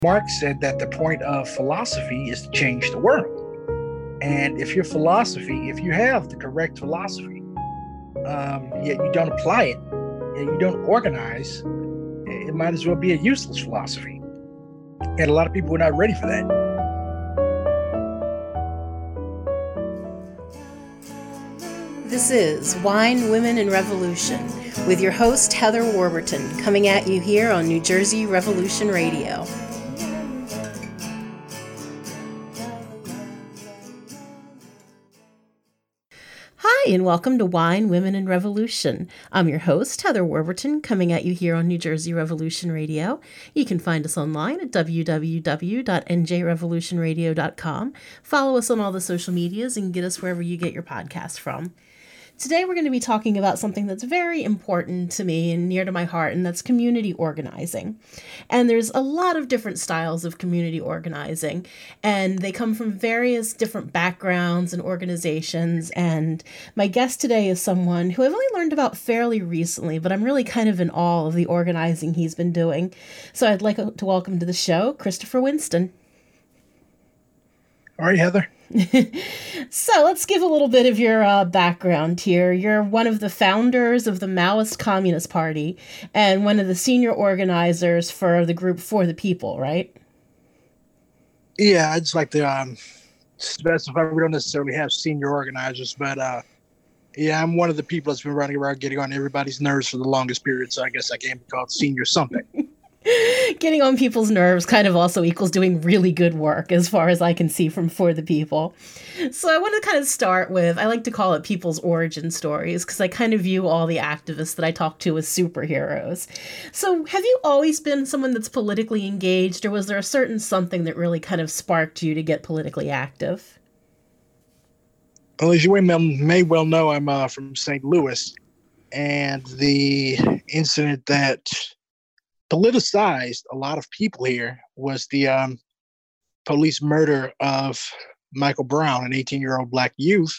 Marx said that the point of philosophy is to change the world. And if your philosophy, if you have the correct philosophy, yet you don't apply it, and you don't organize, it might as well be a useless philosophy. And a lot of people are not ready for that. This is Wine, Women, and Revolution with your host, Heather Warburton, coming at you here on New Jersey Revolution Radio. Hi, and welcome to Wine, Women, and Revolution. I'm your host, Heather Warburton, coming at you here on New Jersey Revolution Radio. You can find us online at www.njrevolutionradio.com. Follow us on all the social medias and get us wherever you get your podcasts from. Today we're going to be talking about something that's very important to me and near to my heart, and that's community organizing. And there's a lot of different styles of community organizing, and they come from various different backgrounds and organizations. And my guest today is someone who I've only learned about fairly recently, but I'm really kind of in awe of the organizing he's been doing. So I'd like to welcome to the show, Christopher Winston. All right, Heather. So let's give a little bit of your background here. You're one of the founders of the Maoist Communist Party and one of the senior organizers for the group For the People, right? Yeah, I'd just like to specify we don't necessarily have senior organizers, but yeah, I'm one of the people that's been running around getting on everybody's nerves for the longest period, so I guess I can be called senior something. Getting on people's nerves kind of also equals doing really good work, as far as I can see from For the People. So I want to kind of start with, I like to call it people's origin stories, because I kind of view all the activists that I talk to as superheroes. So have you always been someone that's politically engaged, or was there a certain something that really kind of sparked you to get politically active? Well, as you may well know, I'm from St. Louis, and the incident that politicized a lot of people here was the police murder of Michael Brown, an 18-year-old black youth,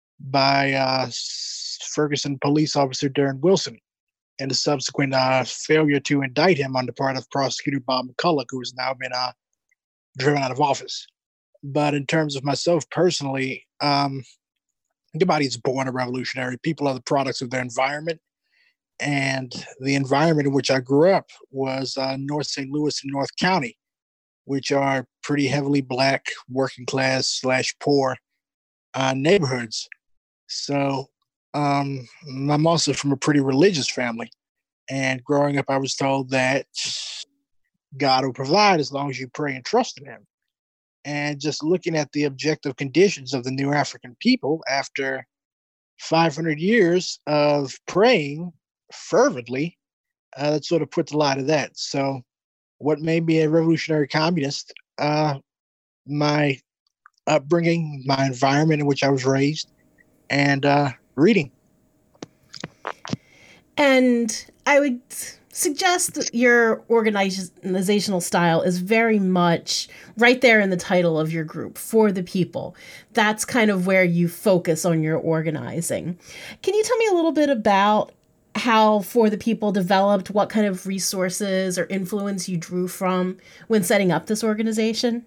by Ferguson police officer Darren Wilson, and the subsequent failure to indict him on the part of prosecutor Bob McCulloch, who has now been driven out of office. But in terms of myself personally, nobody's born a revolutionary. People are the products of their environment. And the environment in which I grew up was North St. Louis and North County, which are pretty heavily black, working class / poor neighborhoods. So I'm also from a pretty religious family. And growing up, I was told that God will provide as long as you pray and trust in him. And just looking at the objective conditions of the new African people after 500 years of praying fervently, that sort of puts a lot of that. So what made me a revolutionary communist? My upbringing, my environment in which I was raised, and reading. And I would suggest that your organizational style is very much right there in the title of your group, For the People. That's kind of where you focus on your organizing. Can you tell me a little bit about how For the People developed, what kind of resources or influence you drew from when setting up this organization?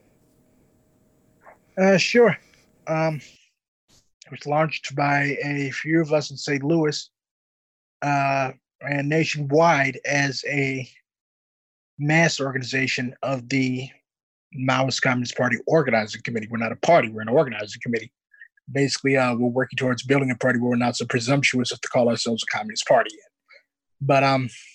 Sure. It was launched by a few of us in St. Louis and nationwide as a mass organization of the Maoist Communist Party Organizing Committee. We're not a party, we're an organizing committee. Basically, we're working towards building a party where we're not so presumptuous as to call ourselves a communist party yet. But,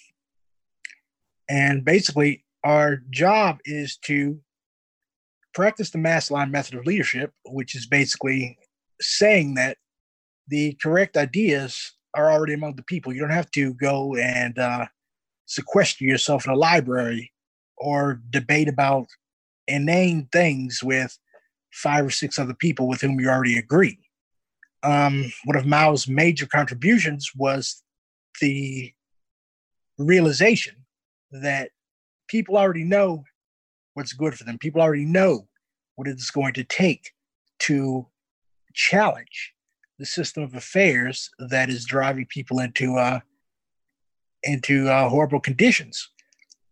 and basically, our job is to practice the mass line method of leadership, which is basically saying that the correct ideas are already among the people. You don't have to go and sequester yourself in a library or debate about inane things with 5 or 6 other people with whom you already agree. One of Mao's major contributions was the realization that people already know what's good for them. People already know what it's going to take to challenge the system of affairs that is driving people into horrible conditions.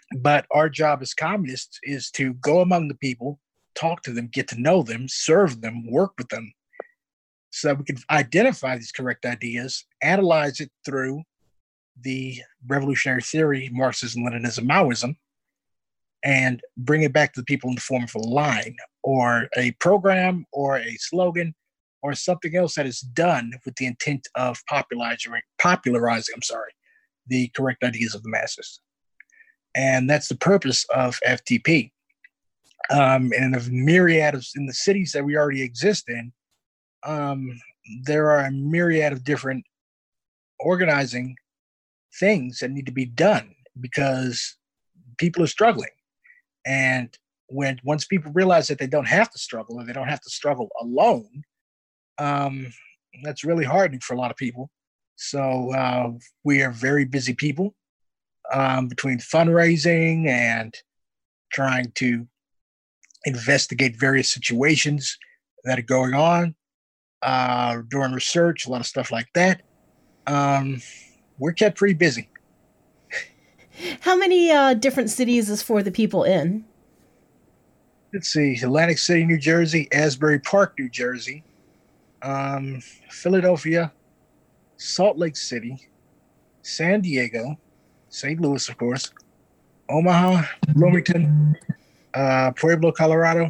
But our job as communists is to go among the people, talk to them, get to know them, serve them, work with them, so that we can identify these correct ideas, analyze it through the revolutionary theory, Marxism, Leninism, Maoism, and bring it back to the people in the form of a line or a program or a slogan or something else that is done with the intent of popularizing the correct ideas of the masses. And that's the purpose of FTP. And of myriad of in the cities that we already exist in, there are a myriad of different organizing things that need to be done because people are struggling. And once people realize that they don't have to struggle or they don't have to struggle alone, that's really hardening for a lot of people. So we are very busy people between fundraising and trying to investigate various situations that are going on, doing research, a lot of stuff like that. We're kept pretty busy. How many different cities is For the People in? Let's see, Atlantic City, New Jersey, Asbury Park, New Jersey, Philadelphia, Salt Lake City, San Diego, St. Louis, of course, Omaha, Bloomington, Pueblo, Colorado,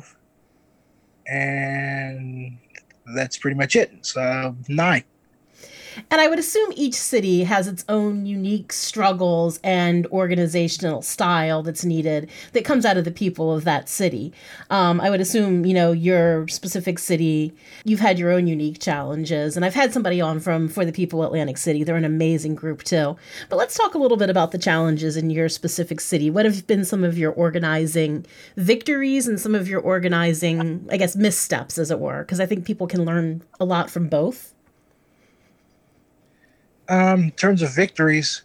and that's pretty much it. So 9. And I would assume each city has its own unique struggles and organizational style that's needed that comes out of the people of that city. I would assume, your specific city, you've had your own unique challenges. And I've had somebody on from For the People Atlantic City. They're an amazing group too. But let's talk a little bit about the challenges in your specific city. What have been some of your organizing victories and some of your organizing, I guess, missteps, as it were? Because I think people can learn a lot from both. In terms of victories,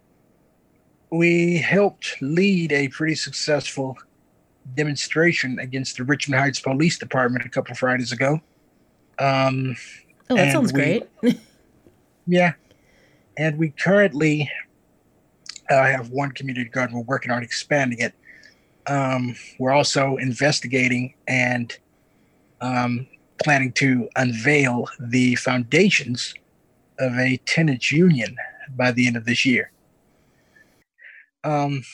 we helped lead a pretty successful demonstration against the Richmond Heights Police Department a couple of Fridays ago. That sounds great. Yeah. And we currently have one community garden. We're working on expanding it. We're also investigating and planning to unveil the foundations of a tenants union by the end of this year. In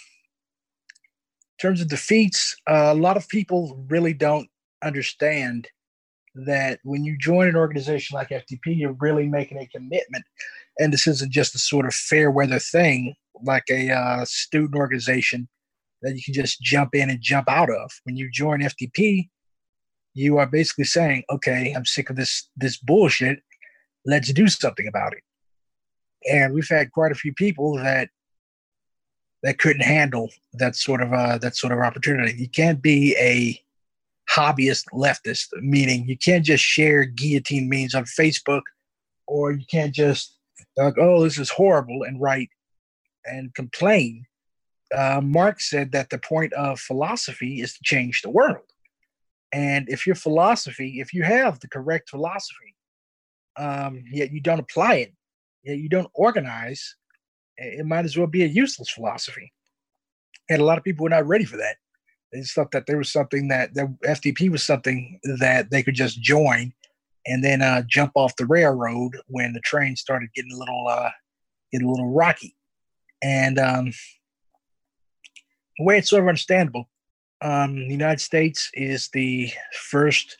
terms of defeats, a lot of people really don't understand that when you join an organization like FTP, you're really making a commitment. And this isn't just a sort of fair weather thing like a student organization that you can just jump in and jump out of. When you join FTP, you are basically saying, okay, I'm sick of this bullshit. Let's do something about it. And we've had quite a few people that couldn't handle that sort of opportunity. You can't be a hobbyist leftist, meaning you can't just share guillotine memes on Facebook, or you can't just like, oh, this is horrible, and write and complain. Marx said that the point of philosophy is to change the world. And if you have the correct philosophy, yet you don't apply it, yet you don't organize, it might as well be a useless philosophy. And a lot of people were not ready for that. They just thought that there was something that FTP was something that they could just join and then jump off the railroad when the train started getting a little rocky. And the way it's sort of understandable, the United States is the first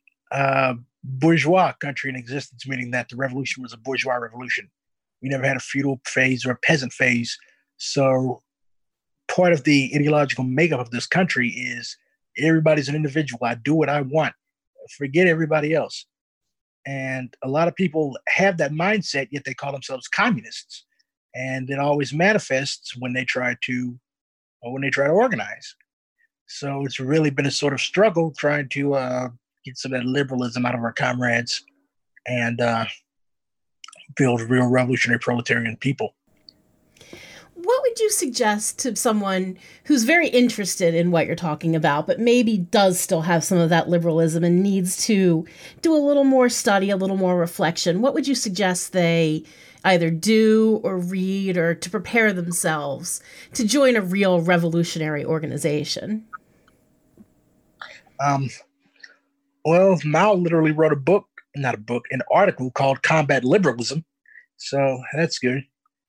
bourgeois country in existence, meaning that the revolution was a bourgeois revolution. We never had a feudal phase or a peasant phase. So part of the ideological makeup of this country is everybody's an individual. I do what I want. Forget everybody else. And a lot of people have that mindset, yet they call themselves communists. And it always manifests when they try to organize. So it's really been a sort of struggle trying to get some of that liberalism out of our comrades and build real revolutionary proletarian people. what would you suggest to someone who's very interested in what you're talking about, but maybe does still have some of that liberalism and needs to do a little more study, a little more reflection? What would you suggest they either do or read or to prepare themselves to join a real revolutionary organization? Well, Mao literally wrote an article called Combat Liberalism. So that's good.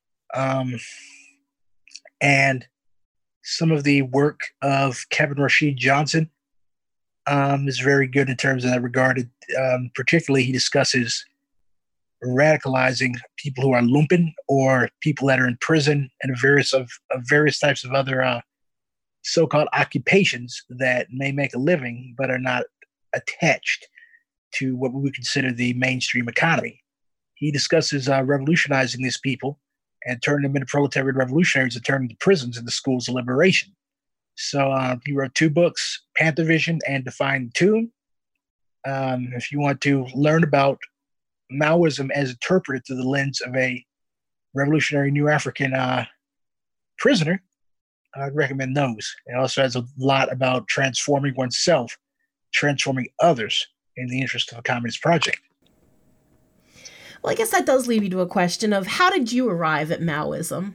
And some of the work of Kevin Rashid Johnson is very good in terms of that regard. Particularly, he discusses radicalizing people who are lumpen or people that are in prison and various types of other so-called occupations that may make a living but are not attached to what we would consider the mainstream economy. He discusses revolutionizing these people and turning them into proletariat revolutionaries and turning the prisons into schools of liberation. So he wrote 2 books, Panther Vision and Define the Tomb. If you want to learn about Maoism as interpreted through the lens of a revolutionary New African prisoner, I'd recommend those. It also has a lot about transforming oneself, transforming others in the interest of a communist project. Well, I guess that does lead me to a question of how did you arrive at Maoism?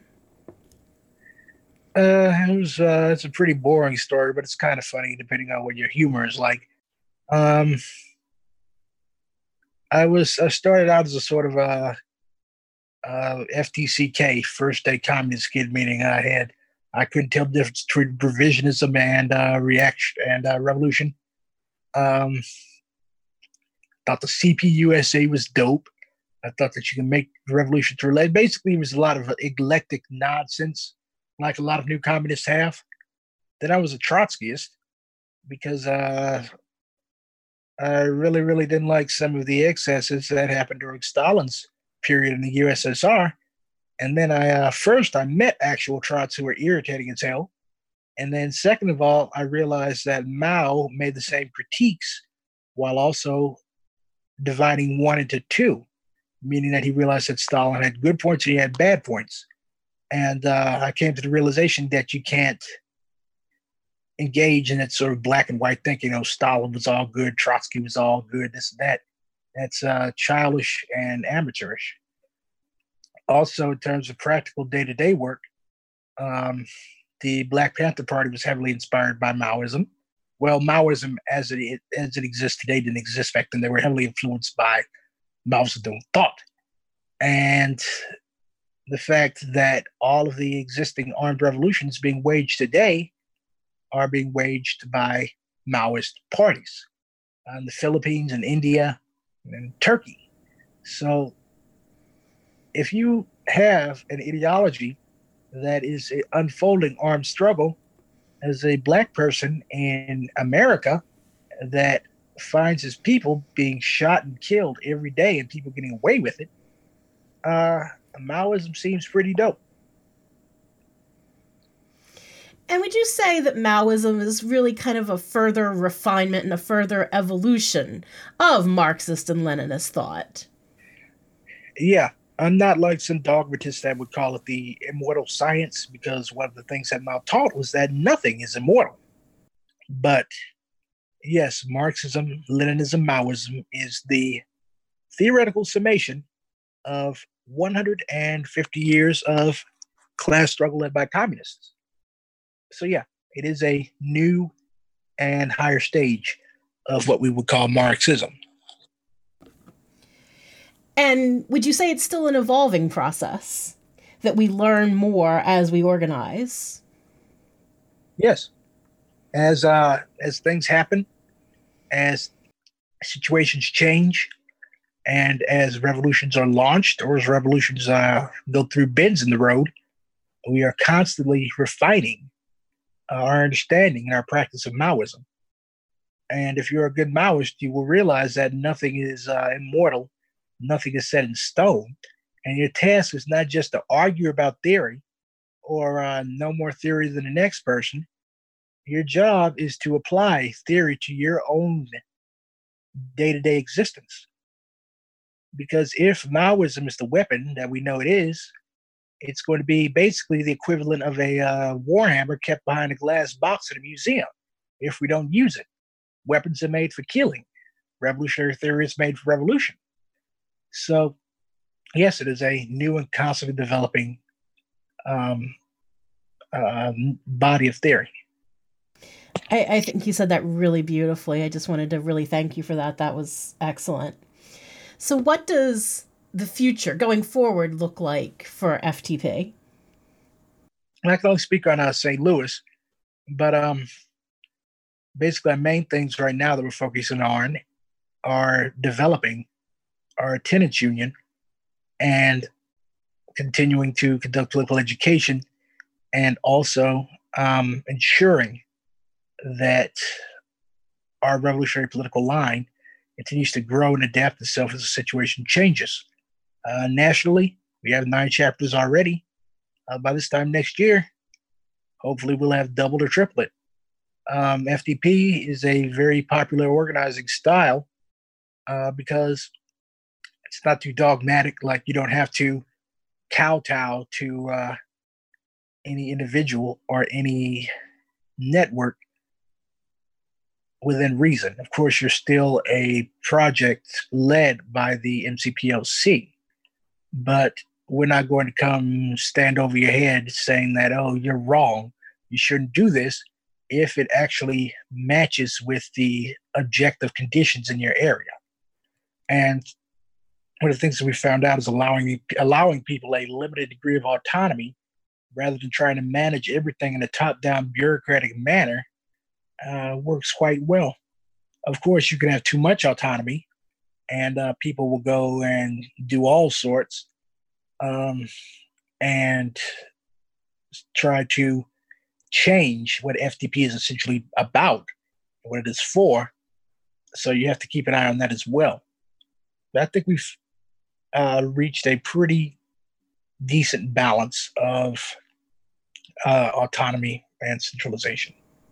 It's a pretty boring story, but it's kind of funny depending on what your humor is like. Um, I started out as a sort of FDCK, first day communist kid, meaning I couldn't tell the difference between provisionism and reaction and revolution. Thought the CPUSA was dope. I thought that you can make the revolution through lead. Basically, it was a lot of eclectic nonsense, like a lot of new communists have. Then I was a Trotskyist because I really, really didn't like some of the excesses that happened during Stalin's period in the USSR. And then I met actual Trots who were irritating as hell. And then second of all, I realized that Mao made the same critiques while also dividing one into two, meaning that he realized that Stalin had good points and he had bad points. And I came to the realization that you can't engage in that sort of black and white thinking. Stalin was all good, Trotsky was all good, this and that. That's childish and amateurish. Also, in terms of practical day-to-day work, the Black Panther Party was heavily inspired by Maoism. Well, Maoism as it exists today didn't exist back then. They were heavily influenced by Mao Zedong thought. And the fact that all of the existing armed revolutions being waged today are being waged by Maoist parties in the Philippines and India and Turkey. So if you have an ideology that is an unfolding armed struggle as a black person in America that finds his people being shot and killed every day and people getting away with it, Maoism seems pretty dope. And would you say that Maoism is really kind of a further refinement and a further evolution of Marxist and Leninist thought? Yeah, I'm not like some dogmatists that would call it the immortal science, because one of the things that Mao taught was that nothing is immortal. But yes, Marxism, Leninism, Maoism is the theoretical summation of 150 years of class struggle led by communists. So yeah, it is a new and higher stage of what we would call Marxism. And would you say it's still an evolving process, that we learn more as we organize? Yes, as things happen, as situations change, and as revolutions are launched or as revolutions go through bends in the road, we are constantly refining our understanding and our practice of Maoism. And if you're a good Maoist, you will realize that nothing is immortal, nothing is set in stone. And your task is not just to argue about theory or know more theory than the next person. Your job is to apply theory to your own day-to-day existence. Because if Maoism is the weapon that we know it is, It's going to be basically the equivalent of a warhammer kept behind a glass box at a museum if we don't use it. Weapons are made for killing. Revolutionary theory is made for revolution. So, yes, it is a new and constantly developing um, body of theory. I think you said that really beautifully. I just wanted to really thank you for that. That was excellent. So, what does the future going forward look like for FTP? I can only speak on St. Louis, but basically, our main things right now that we're focusing on are developing our tenants union and continuing to conduct political education, and also ensuring that our revolutionary political line continues to grow and adapt itself as the situation changes. Nationally, we have 9 chapters already. By this time next year, hopefully we'll have doubled or tripled it. FTP is a very popular organizing style because it's not too dogmatic. Like, you don't have to kowtow to any individual or any network within reason. Of course, you're still a project led by the MCPLC, but we're not going to come stand over your head saying that, oh, you're wrong, you shouldn't do this, if it actually matches with the objective conditions in your area. And one of the things that we found out is allowing people a limited degree of autonomy rather than trying to manage everything in a top-down bureaucratic manner works quite well. Of course, you can have too much autonomy, and people will go and do all sorts and try to change what FTP is essentially about, what it is for. So you have to keep an eye on that as well. But I think we've reached a pretty decent balance of autonomy and centralization.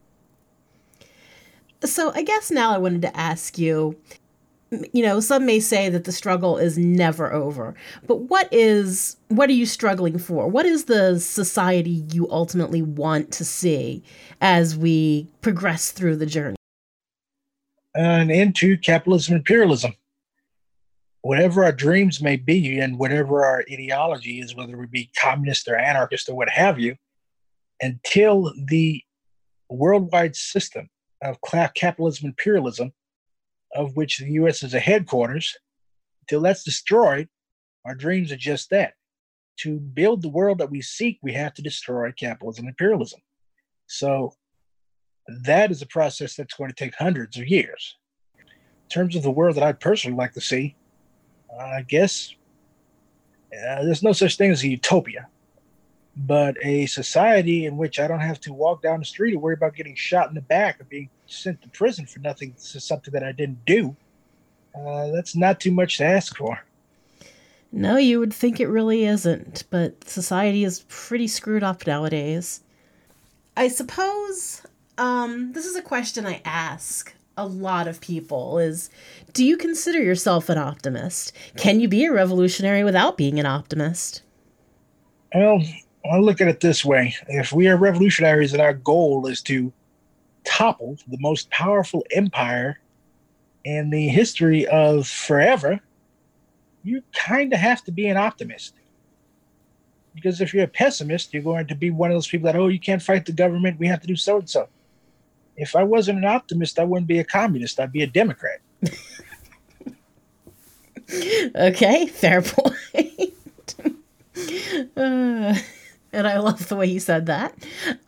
So I guess now I wanted to ask you, some may say that the struggle is never over, but what are you struggling for? What is the society you ultimately want to see as we progress through the journey? An end to capitalism and imperialism. Whatever our dreams may be and whatever our ideology is, whether we be communist or anarchist or what have you, until the worldwide system of capitalism and imperialism, of which the U.S. is a headquarters, until that's destroyed, our dreams are just that. To build the world that we seek, we have to destroy capitalism and imperialism. So that is a process that's going to take hundreds of years. In terms of the world that I'd personally like to see, I guess there's no such thing as a utopia, but a society in which I don't have to walk down the street and worry about getting shot in the back or being sent to prison for nothing, something that I didn't do. That's not too much to ask for. No, you would think it really isn't, but society is pretty screwed up nowadays. I suppose this is a question I ask a lot of people is, do you consider yourself an optimist? Can you be a revolutionary without being an optimist? Well, I'll look at it this way. If we are revolutionaries and our goal is to topple the most powerful empire in the history of forever, you kind of have to be an optimist. Because if you're a pessimist, you're going to be one of those people that, oh, you can't fight the government, we have to do so-and-so. If I wasn't an optimist, I wouldn't be a communist. I'd be a Democrat. Okay, fair point. And I love the way you said that.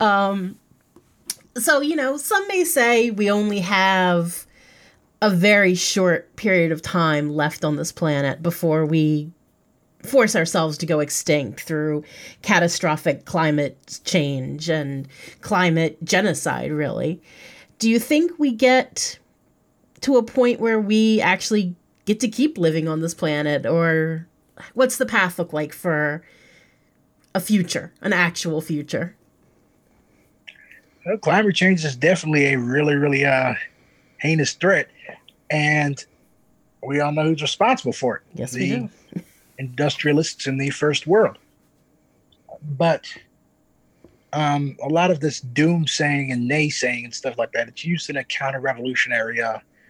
So, some may say we only have a very short period of time left on this planet before we force ourselves to go extinct through catastrophic climate change and climate genocide, really. Do you think we get to a point where we actually get to keep living on this planet? Or what's the path look like for a future, an actual future? Well, climate change is definitely a really, really heinous threat. And we all know who's responsible for it. Yes, we do. Industrialists in the first world. But a lot of this doomsaying and naysaying and stuff like that, it's used in a counter-revolutionary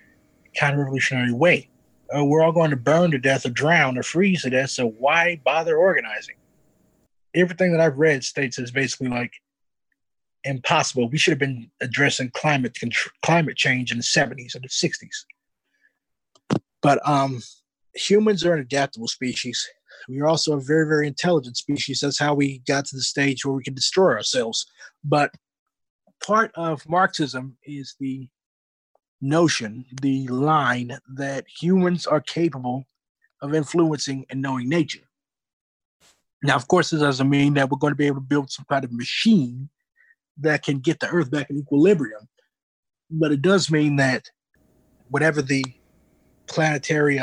way. We're all going to burn to death or drown or freeze to death, so why bother organizing? Everything that I've read states is basically like impossible. We should have been addressing climate change in the 70s and the 60s. But humans are an adaptable species. We are also a very, very intelligent species. That's how we got to the stage where we can destroy ourselves. But part of Marxism is the notion, the line that humans are capable of influencing and knowing nature. Now, of course, this doesn't mean that we're going to be able to build some kind of machine that can get the Earth back in equilibrium. But it does mean that whatever the planetary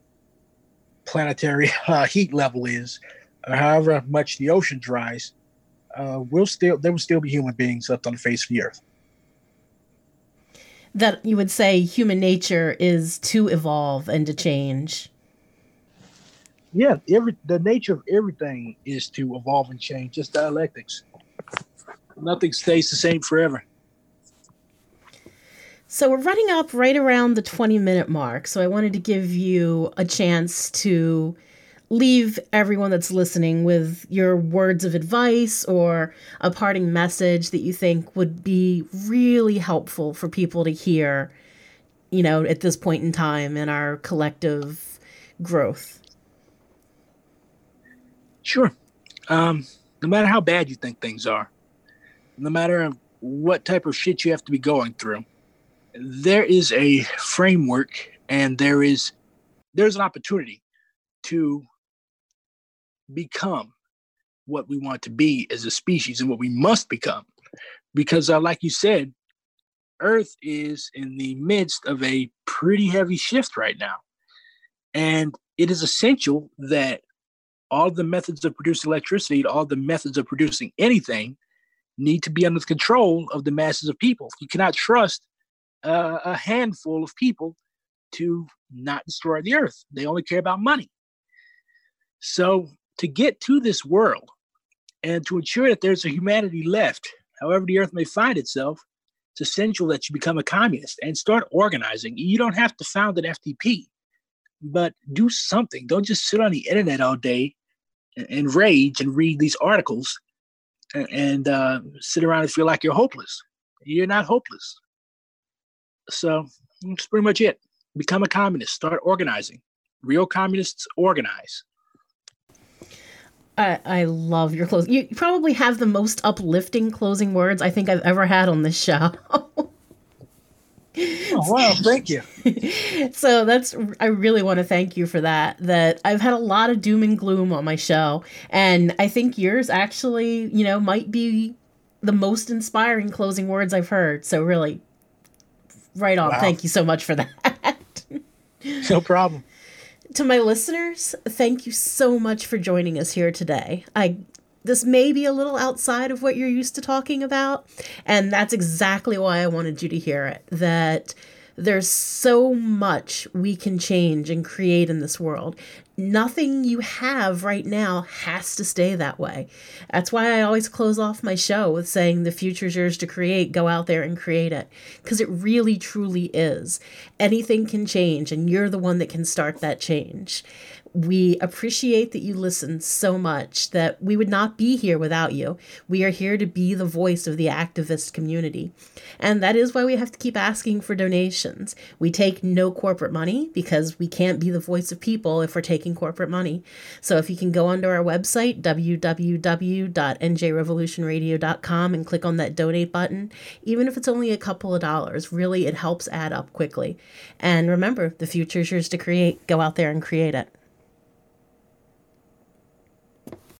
heat level is, or however much the ocean dries, there will still be human beings left on the face of the Earth. That you would say human nature is to evolve and to change. Yeah, the nature of everything is to evolve and change, just dialectics. Nothing stays the same forever. So we're running up right around the 20-minute mark, so I wanted to give you a chance to leave everyone that's listening with your words of advice or a parting message that you think would be really helpful for people to hear, at this point in time in our collective growth. Sure. No matter how bad you think things are, no matter what type of shit you have to be going through, there is a framework and there's an opportunity to become what we want to be as a species and what we must become. Because like you said, Earth is in the midst of a pretty heavy shift right now. And it is essential that all the methods of producing electricity, all the methods of producing anything need to be under the control of the masses of people. You cannot trust a handful of people to not destroy the Earth. They only care about money. So to get to this world and to ensure that there's a humanity left, however the Earth may find itself, it's essential that you become a communist and start organizing. You don't have to found an FDP, but do something. Don't just sit on the internet all day and rage and read these articles and sit around and feel like you're hopeless. You're not hopeless. So that's pretty much it. Become a communist. Start organizing. Real communists organize. I love your closing. You probably have the most uplifting closing words I think I've ever had on this show. Oh, wow, thank you. So I really want to thank you for that I've had a lot of doom and gloom on my show, and I think yours actually, might be the most inspiring closing words I've heard. So really, right on. Wow. Thank you so much for that. No problem. To my listeners, thank you so much for joining us here today. This may be a little outside of what you're used to talking about, and that's exactly why I wanted you to hear it, that there's so much we can change and create in this world. Nothing you have right now has to stay that way. That's why I always close off my show with saying the future's yours to create. Go out there and create it, because it really, truly is. Anything can change, and you're the one that can start that change. We appreciate that you listen so much that we would not be here without you. We are here to be the voice of the activist community. And that is why we have to keep asking for donations. We take no corporate money because we can't be the voice of people if we're taking corporate money. So if you can go onto our website, www.njrevolutionradio.com, and click on that donate button, even if it's only a couple of dollars, really it helps add up quickly. And remember, the future's yours to create. Go out there and create it.